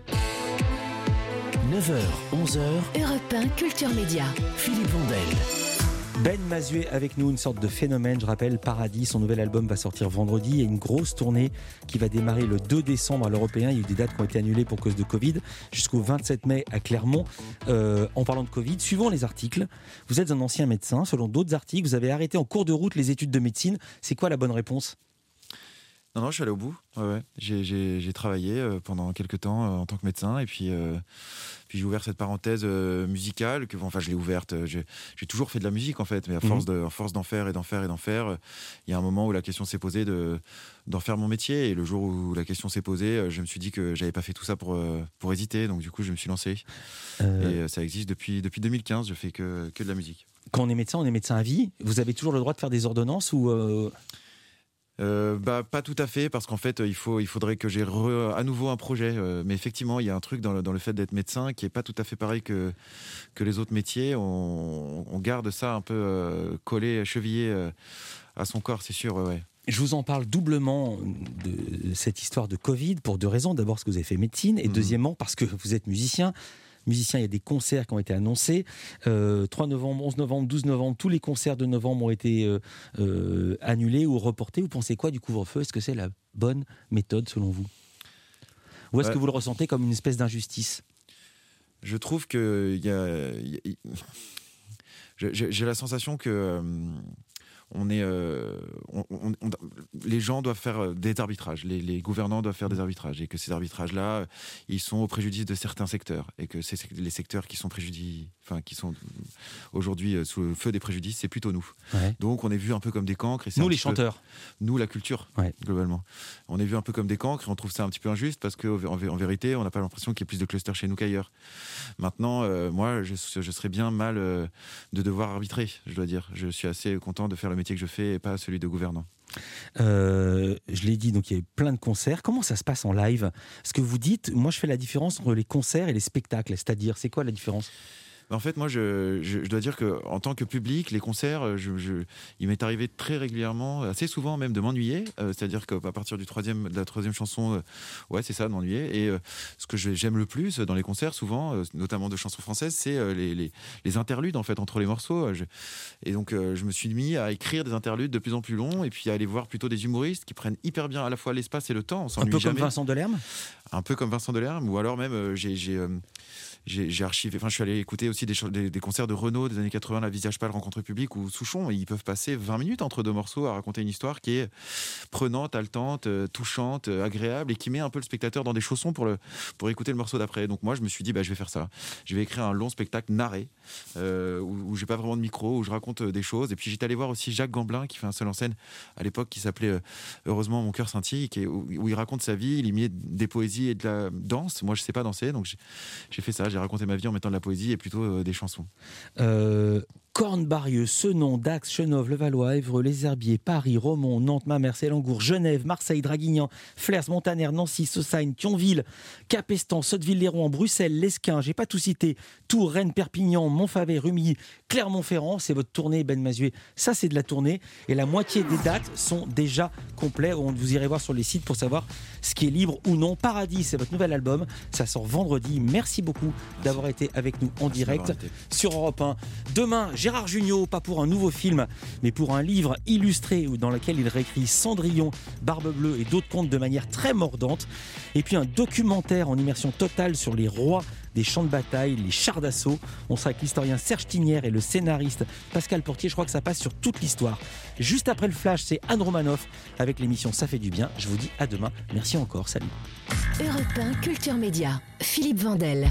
neuf heures, onze heures, Europe un Culture Média. Philippe Vandel. Ben Mazuet avec nous, une sorte de phénomène. Je rappelle, Paradis, son nouvel album va sortir vendredi. Il y a une grosse tournée qui va démarrer le deux décembre à l'Européen. Il y a eu des dates qui ont été annulées pour cause de Covid jusqu'au vingt-sept mai à Clermont. Euh, en parlant de Covid, suivant les articles, vous êtes un ancien médecin. Selon d'autres articles, vous avez arrêté en cours de route les études de médecine. C'est quoi la bonne réponse? Non, non, je suis allé au bout. Ouais, ouais. J'ai, j'ai, j'ai travaillé euh, pendant quelques temps euh, en tant que médecin et puis, euh, puis j'ai ouvert cette parenthèse euh, musicale. Que, enfin, je l'ai ouverte. euh, J'ai, j'ai toujours fait de la musique en fait, mais à force, de, à force d'en faire et d'en faire et d'en faire, euh, il y a un moment où la question s'est posée de, d'en faire mon métier. Et le jour où la question s'est posée, euh, je me suis dit que j'avais pas fait tout ça pour, euh, pour hésiter. Donc du coup, je me suis lancé. Euh... Et euh, ça existe depuis, depuis deux mille quinze. Je fais que, que de la musique. Quand on est médecin, on est médecin à vie. Vous avez toujours le droit de faire des ordonnances ou euh... Euh, bah, pas tout à fait, parce qu'en fait, il, faut, il faudrait que j'ai re, à nouveau un projet. Euh, mais effectivement, il y a un truc dans le, dans le fait d'être médecin qui est pas tout à fait pareil que, que les autres métiers. On, on garde ça un peu euh, collé, chevillé euh, à son corps, c'est sûr. Ouais, ouais. Je vous en parle doublement de cette histoire de Covid pour deux raisons. D'abord, parce que vous avez fait médecine, et mmh. deuxièmement, parce que vous êtes musicien. Musicien, il y a des concerts qui ont été annoncés. Euh, trois novembre, onze novembre, douze novembre, tous les concerts de novembre ont été euh, euh, annulés ou reportés. Vous pensez quoi du couvre-feu ? Est-ce que c'est la bonne méthode selon vous ? Ou est-ce ouais. que vous le ressentez comme une espèce d'injustice ? Je trouve que y a, y a, y... J'ai, j'ai la sensation que euh, on est, euh, on, on, on, les gens doivent faire des arbitrages, les, les gouvernants doivent faire des arbitrages, et que ces arbitrages-là, ils sont au préjudice de certains secteurs, et que c'est les secteurs qui sont préjudici... enfin, qui sont aujourd'hui sous le feu des préjudices, c'est plutôt nous. Ouais. Donc on est vu un peu comme des cancres. Et c'est nous les chanteurs. Peu... Nous la culture, ouais. globalement. On est vu un peu comme des cancres, et on trouve ça un petit peu injuste, parce qu'en en vérité, on n'a pas l'impression qu'il y ait plus de clusters chez nous qu'ailleurs. Maintenant, euh, moi, je, je serais bien mal euh, de devoir arbitrer, je dois dire. Je suis assez content de faire le métier que je fais et pas celui de gouvernant. Euh, je l'ai dit, donc il y a eu plein de concerts. Comment ça se passe en live ? Ce que vous dites, moi je fais la différence entre les concerts et les spectacles, c'est-à-dire, c'est quoi la différence ? En fait, moi, je, je, je dois dire qu'en tant que public, les concerts, je, je, il m'est arrivé très régulièrement, assez souvent même, de m'ennuyer. Euh, c'est-à-dire qu'à partir du troisième, de la troisième chanson, euh, ouais, c'est ça, de m'ennuyer. Et euh, ce que j'aime le plus dans les concerts, souvent, euh, notamment de chansons françaises, c'est euh, les, les, les interludes, en fait, entre les morceaux. Je, et donc, euh, je me suis mis à écrire des interludes de plus en plus longs, et puis à aller voir plutôt des humoristes qui prennent hyper bien à la fois l'espace et le temps. On s'ennuie jamais. Un peu jamais. comme Vincent Delerme ? Un peu comme Vincent Delerme, ou alors même, euh, j'ai... j'ai euh, J'ai, j'ai archivé, enfin je suis allé écouter aussi des, des, des concerts de Renaud des années quatre-vingts, La Visage Pâle, Rencontre Publique ou Souchon, et ils peuvent passer vingt minutes entre deux morceaux à raconter une histoire qui est prenante, haletante, euh, touchante, euh, agréable, et qui met un peu le spectateur dans des chaussons pour, le, pour écouter le morceau d'après. Donc moi je me suis dit, bah, je vais faire ça. Je vais écrire un long spectacle narré, euh, où, où j'ai pas vraiment de micro, où je raconte euh, des choses. Et puis j'étais allé voir aussi Jacques Gamblin, qui fait un seul en scène à l'époque, qui s'appelait euh, Heureusement Mon cœur scintille, qui est, où, où il raconte sa vie, il y met des poésies et de la danse. Moi je sais pas danser, donc j'ai, j'ai fait ça, j'ai raconté ma vie en mettant de la poésie et plutôt euh, des chansons. Euh, Corne-Barieux, Senon, Dax, Chenôve, Levallois, Évreux, Les Herbiers, Paris, Romont, Nantes, Mamers, Sélangour, Genève, Marseille, Draguignan, Flers, Montaner, Nancy, Saussagne, Thionville, Capestan, Sotteville-les-Rouen, Bruxelles, Lesquin, j'ai pas tout cité, Tours, Rennes, Perpignan, Montfavet, Rumilly, Clermont-Ferrand, c'est votre tournée Ben Mazué. Ça c'est de la tournée et la moitié des dates sont déjà complètes. Vous irez voir sur les sites pour savoir ce qui est libre ou non. Paradis, c'est votre nouvel album, ça sort vendredi. Merci beaucoup d'avoir été avec nous en Merci direct sur Europe un. Demain, Gérard Jugnot, pas pour un nouveau film, mais pour un livre illustré dans lequel il réécrit Cendrillon, Barbe Bleue et d'autres contes de manière très mordante. Et puis un documentaire en immersion totale sur les rois des champs de bataille, les chars d'assaut. On sera avec l'historien Serge Tinière et le scénariste Pascal Portier. Je crois que ça passe sur toute l'histoire. Juste après le flash, c'est Anne Romanoff avec l'émission Ça fait du bien. Je vous dis à demain. Merci encore. Salut. Europe un Culture Média. Philippe Vandel.